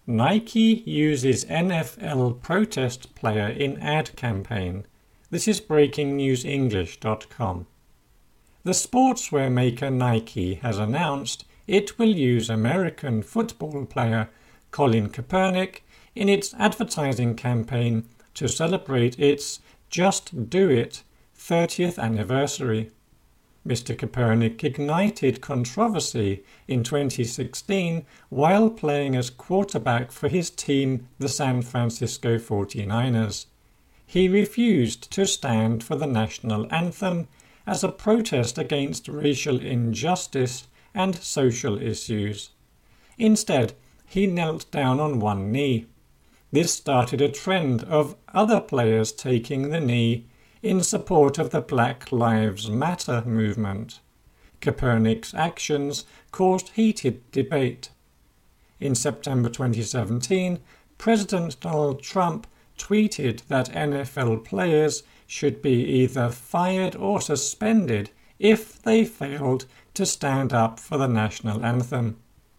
Nike uses NFL protest player in ad campaign. This is breakingnewsenglish.com. The sportswear maker Nike has announced it will use American football player Colin Kaepernick in its advertising campaign to celebrate its Just Do It 30th anniversary. Mr. Kaepernick ignited controversy in 2016 while playing as quarterback for his team, the San Francisco 49ers. He refused to stand for the national anthem as a protest against racial injustice and social issues. Instead, he knelt down on one knee. This started a trend of other players taking the knee in support of the Black Lives Matter movement. Kaepernick's actions caused heated debate. In September 2017, President Donald Trump tweeted that NFL players should be either fired or suspended if they failed to stand up for the national anthem.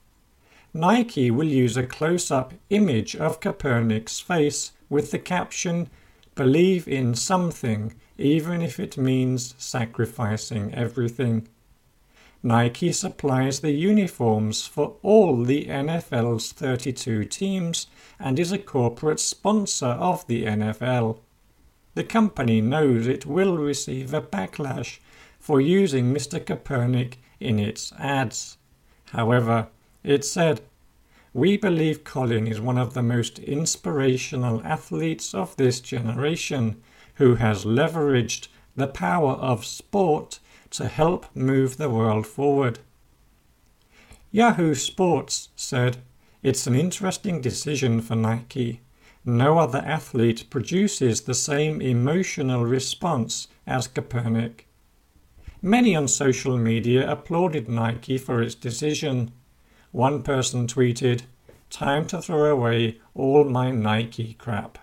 Nike will use a close-up image of Kaepernick's face with the caption, "Believe in something, even if it means sacrificing everything." Nike supplies the uniforms for all the NFL's 32 teams and is a corporate sponsor of the NFL. The company knows it will receive a backlash for using Mr. Kaepernick in its ads. However, it said, "We believe Colin is one of the most inspirational athletes of this generation who has leveraged the power of sport to help move the world forward." Yahoo Sports said, "It's an interesting decision for Nike. No other athlete produces the same emotional response as Kaepernick." Many on social media applauded Nike for its decision. One person tweeted, "Time to throw away all my Nike crap."